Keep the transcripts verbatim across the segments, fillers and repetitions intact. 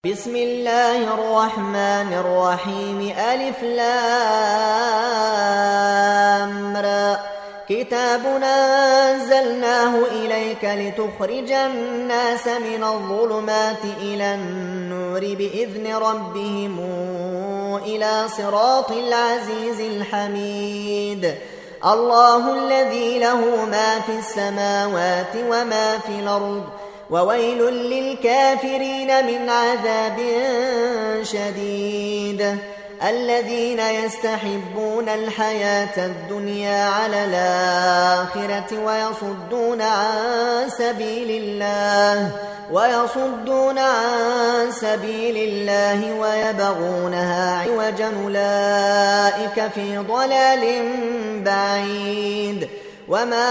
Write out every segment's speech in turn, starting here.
بسم الله الرحمن الرحيم. ألف لام را. كتاب أنزلناه إليك لتخرج الناس من الظلمات إلى النور بإذن ربهم إلى صراط العزيز الحميد. الله الذي له ما في السماوات وما في الأرض وويل للكافرين من عذاب شديد. الذين يستحبون الحياة الدنيا على الآخرة ويصدون عن سبيل الله ويصدون عن سبيل الله ويبغونها عوجا أولئك في ضلال بعيد. وما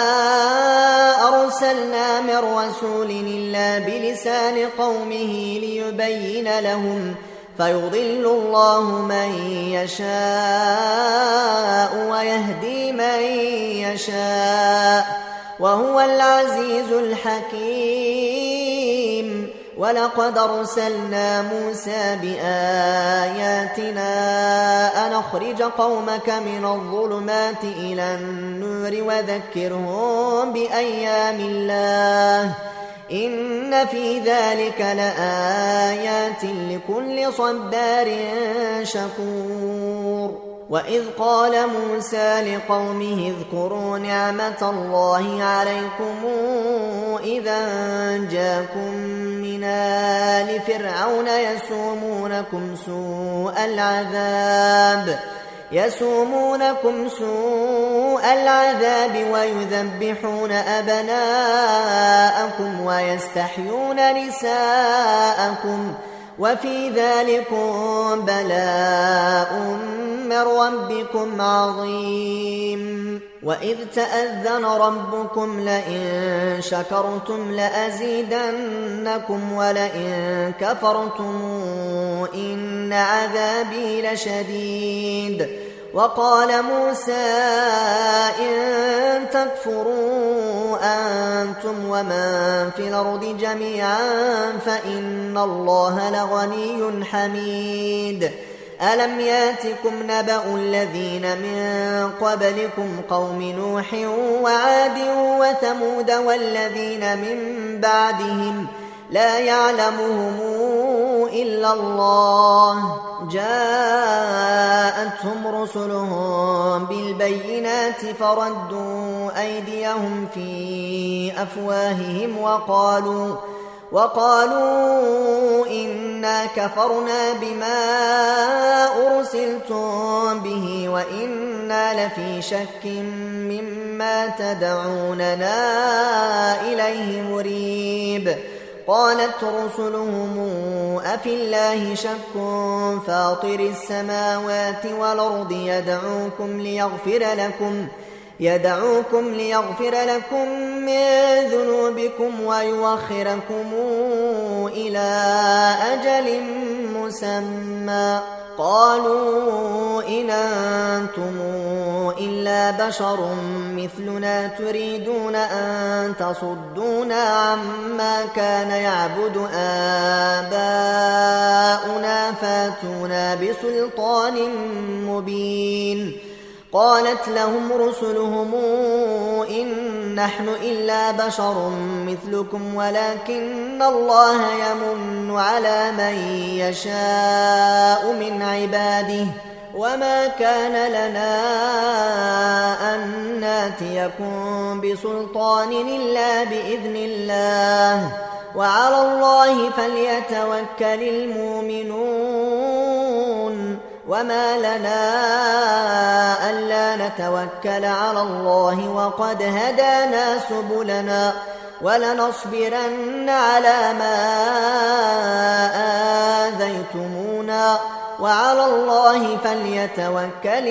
أرسلنا من رسول إلا بلسان قومه ليبين لهم فيضل الله من يشاء ويهدي من يشاء وهو العزيز الحكيم. ولقد أرسلنا موسى بآياتنا أن أخرج قومك من الظلمات إلى النور وذكرهم بأيام الله إن في ذلك لآيات لكل صبار شكور. وإذ قال موسى لقومه اذكروا نعمة الله عليكم إذا جاءكم من آل فرعون يسومونكم سوء العذاب يسومونكم سوء العذاب ويذبحون أبناءكم ويستحيون نساءكم وفي ذلكم بلاء من ربكم عظيم. وإذ تأذن ربكم لئن شكرتم لأزيدنكم ولئن كفرتم إن عذابي لشديد. وقال موسى إن تكفروا أنتم ومن في الأرض جميعا فإن الله لغني حميد. ألم ياتكم نبأ الذين من قبلكم قوم نوح وعاد وثمود والذين من بعدهم لا يعلمهم إلا الله جاءتهم رسلهم بالبينات فردوا أيديهم في أفواههم وقالوا وقالوا إنا كفرنا بما أرسلتم به وإنا لفي شك مما تدعوننا إليه مريب. قالت رسلهم أفي الله شك فاطر السماوات والأرض يدعوكم ليغفر لكم يدعوكم ليغفر لكم من ذنوبكم ويؤخركم إلى أجل مسمى. قالوا إن أنتم إلا بشر مثلنا تريدون أن تصدونا عما كان يعبد آباؤنا فاتونا بسلطان مبين. قالت لهم رسلهم إن نحن إلا بشر مثلكم ولكن الله يمن على من يشاء من عباده وما كان لنا أن ناتيكم بسلطان إلا بإذن الله وعلى الله فليتوكل المؤمنون. وما لنا ألا نتوكل على الله وقد هدانا سبلنا ولنصبرن على ما آذيتمونا وعلى الله فليتوكل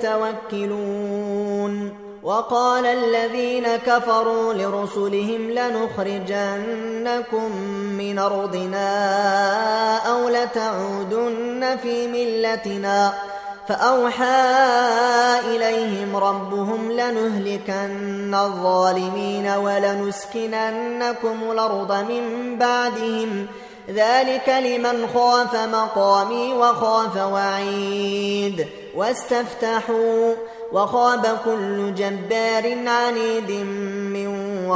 المتوكلون. وقال الذين كفروا لرسلهم لنخرجنكم من أرضنا أو لتعودن في ملتنا فأوحى إليهم ربهم لنهلكن الظالمين ولنسكننكم الأرض من بعدهم ذلك لمن خاف مقامي وخاف وعيد. واستفتحوا وخاب كل جبار عنيد من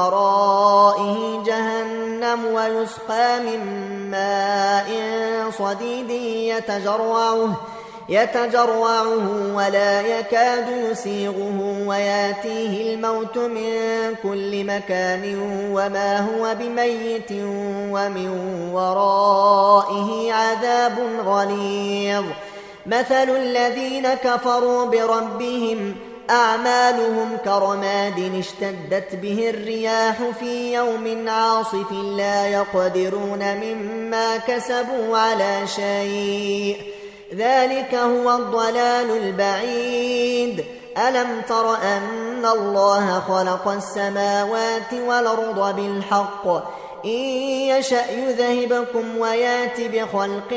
ورائه جهنم ويسقى من ماء صديد يتجرعه يتجرعه ولا يكاد يسيغه وياتيه الموت من كل مكان وما هو بميت ومن ورائه عذاب غليظ. مثل الذين كفروا بربهم أعمالهم كرماد اشتدت به الرياح في يوم عاصف لا يقدرون مما كسبوا على شيء ذلك هو الضلال البعيد. ألم تر أن الله خلق السماوات والأرض بالحق إن يشأ يذهبكم ويات بخلق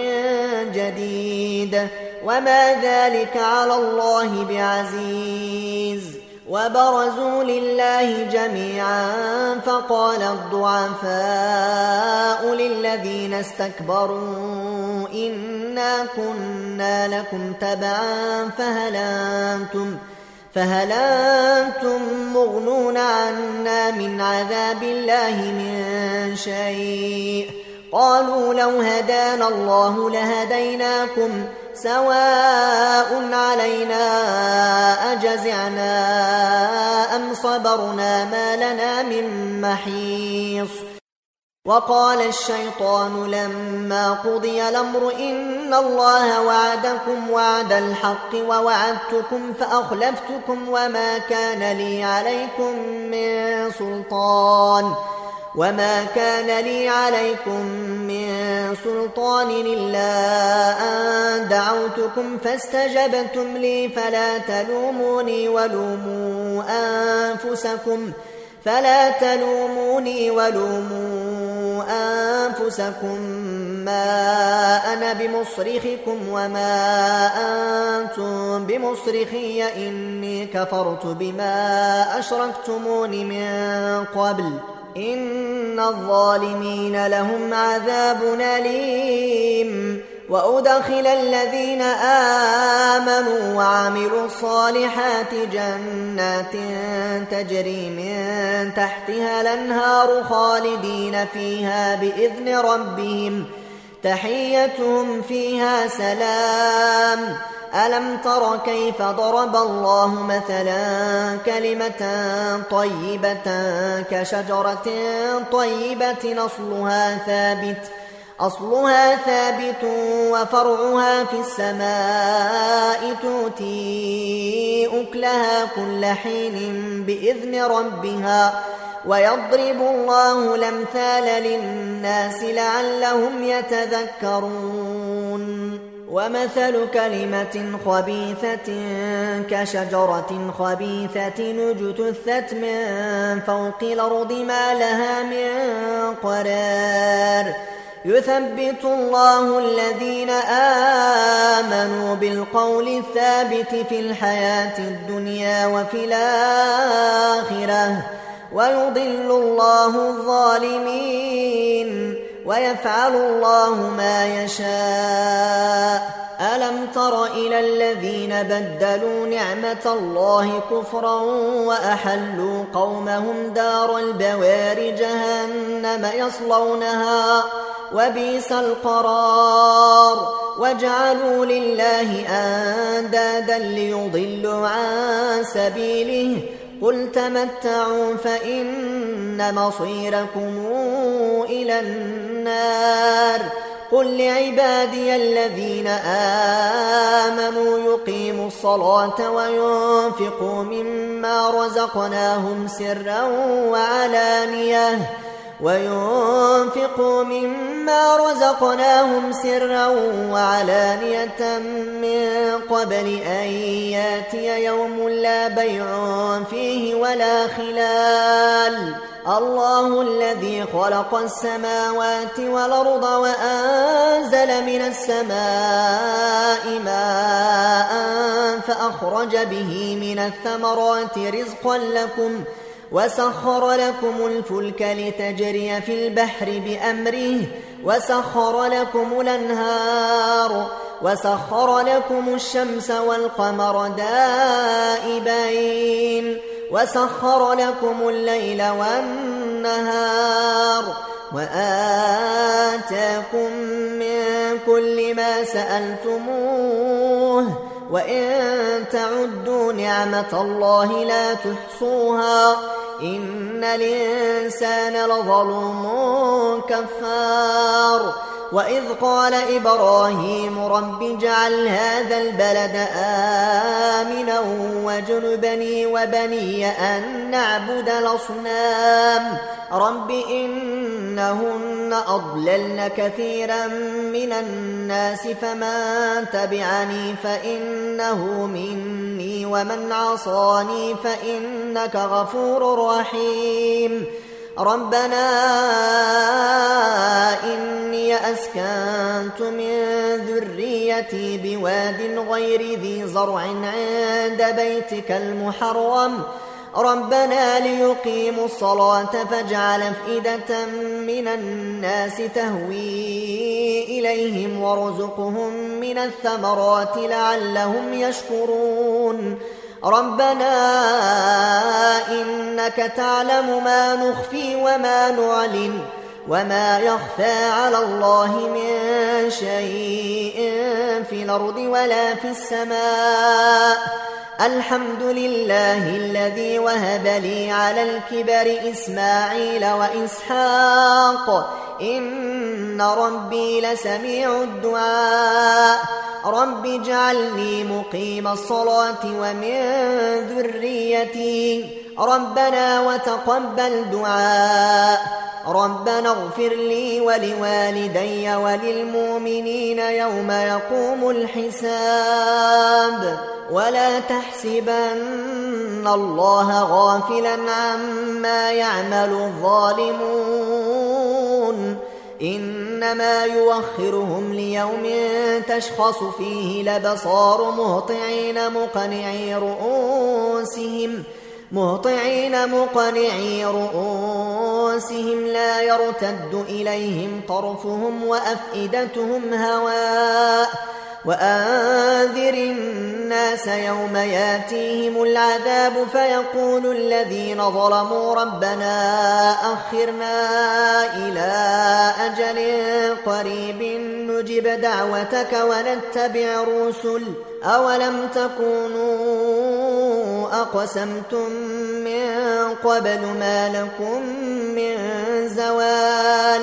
جديد وما ذلك على الله بعزيز. وبرزوا لله جميعا فقال الضعفاء للذين استكبروا إنا كنا لكم تبعا فهل أنتم فهل أنتم مغنون عنا من عذاب الله من شيء. قالوا لو هدانا الله لهديناكم سواء علينا أجزعنا أم صبرنا ما لنا من محيص. وقال الشيطان لما قضي الأمر إن الله وعدكم وعد الحق ووعدتكم فأخلفتكم وما كان لي عليكم من سلطان وما كان لي عليكم من سلطان إلا أن دعوتكم فاستجبتم لي فلا تلوموني ولوموا أنفسكم فلا تلوموني ولوموا أنفسكم ما أنا بمصرخكم وما أنتم بمصرخي إني كفرت بما أشركتمون من قبل إن الظالمين لهم عذاب أليم. وأدخل الذين آمنوا وعملوا الصالحات جنات تجري من تحتها الأنهار خالدين فيها بإذن ربهم تحيتهم فيها سلام. ألم تر كيف ضرب الله مثلا كلمة طيبة كشجرة طيبة أصلها ثابت أصلها ثابت وفرعها في السماء تؤتي أكلها كل حين بإذن ربها ويضرب الله الأمثال للناس لعلهم يتذكرون. ومثل كلمة خبيثة كشجرة خبيثة اجتثت من فوق الأرض ما لها من قرار يثبت الله الذين آمنوا بالقول الثابت في الحياة الدنيا وفي الآخرة ويضل الله الظالمين ويفعل الله ما يشاء. ألم تر إلى الذين بدلوا نعمة الله كفرا وأحلوا قومهم دار البوار جهنم يصلونها وبئس القرار وجعلوا لله أندادا ليضلوا عن سبيله قل تمتعوا فإن مصيركم إلى النار. قل لعبادي الذين آمنوا يقيموا الصلاة وينفقوا مما رزقناهم سرا وعلانية وينفقوا مما رزقناهم سرا وعلانية من قبل أن ياتي يوم لا بيع فيه ولا خلال. الله الذي خلق السماوات والأرض وأنزل من السماء ماء فأخرج به من الثمرات رزقا لكم وسخر لكم الفلك لتجري في البحر بأمره وسخر لكم الأنهار وسخر لكم الشمس والقمر دائبين وسخر لكم الليل والنهار وآتاكم من كل ما سألتموه وإن تعدوا نعمة الله لا تحصوها إن الإنسان لظلوم كفار وإذ قال إبراهيم رب اجعل هذا البلد آمنا واجنبني وبني أن نعبد الأصنام رب إنهن أضللن كثيرا من الناس فمن تبعني فإنه مني ومن عصاني فإنك غفور رحيم ربنا إني أسكنت من ذريتي بواد غير ذي زرع عند بيتك المحرم ربنا ليقيموا الصلاة فاجعل أفئدة من الناس تهوي إليهم وارزقهم من الثمرات لعلهم يشكرون ربنا إنك تعلم ما نخفي وما نعلن وما يخفى على الله من شيء في الأرض ولا في السماء الحمد لله الذي وهب لي على الكبر إسماعيل وإسحاق إن ربي لسميع الدعاء رب اجعلني مقيم الصلاة ومن ذريتي ربنا وتقبل دعاء ربنا اغفر لي ولوالدي وللمؤمنين يوم يقوم الحساب ولا تحسبن الله غافلا عما يعمل الظالمون إنما يوخرهم ليوم تشخص فيه الأبصار مهطعين مقنعي رؤوسهم مهطعين مقنعي رؤوسهم لا يرتد إليهم طرفهم وأفئدتهم هواء وأنذر الناس يوم ياتيهم العذاب فيقول الذين ظلموا ربنا أخرنا إلى أجل قريب نجب دعوتك ونتبع الرسل أولم تكونوا أقسمتم من قبل ما لكم من زوال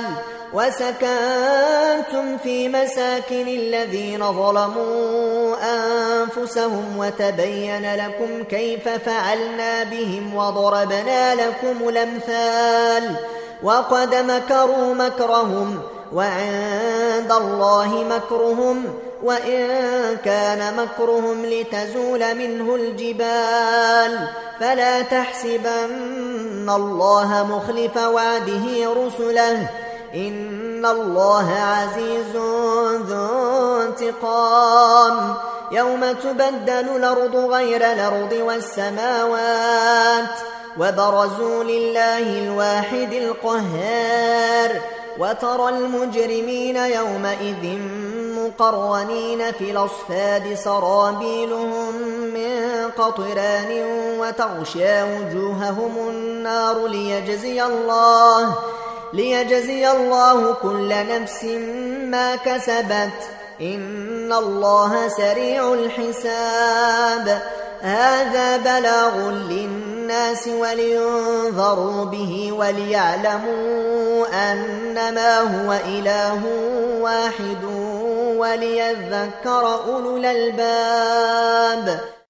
وسكنتم في مساكن الذين ظلموا أنفسهم وتبين لكم كيف فعلنا بهم وضربنا لكم الأمثال وقد مكروا مكرهم وعند الله مكرهم وإن كان مكرهم لتزول منه الجبال فلا تحسبن الله مخلف وعده رسله إن الله عزيز ذو انتقام يوم تبدل الأرض غير الأرض والسماوات وبرزوا لله الواحد القهار وترى المجرمين يومئذ مقرنين في الأصفاد سرابيلهم من قطران وتغشى وجوههم النار ليجزي الله ليجزي الله كل نفس ما كسبت إن الله سريع الحساب هذا بلاغ للناس ولينذروا به وليعلموا أنما هو إله واحد وليذكر أولو الألباب.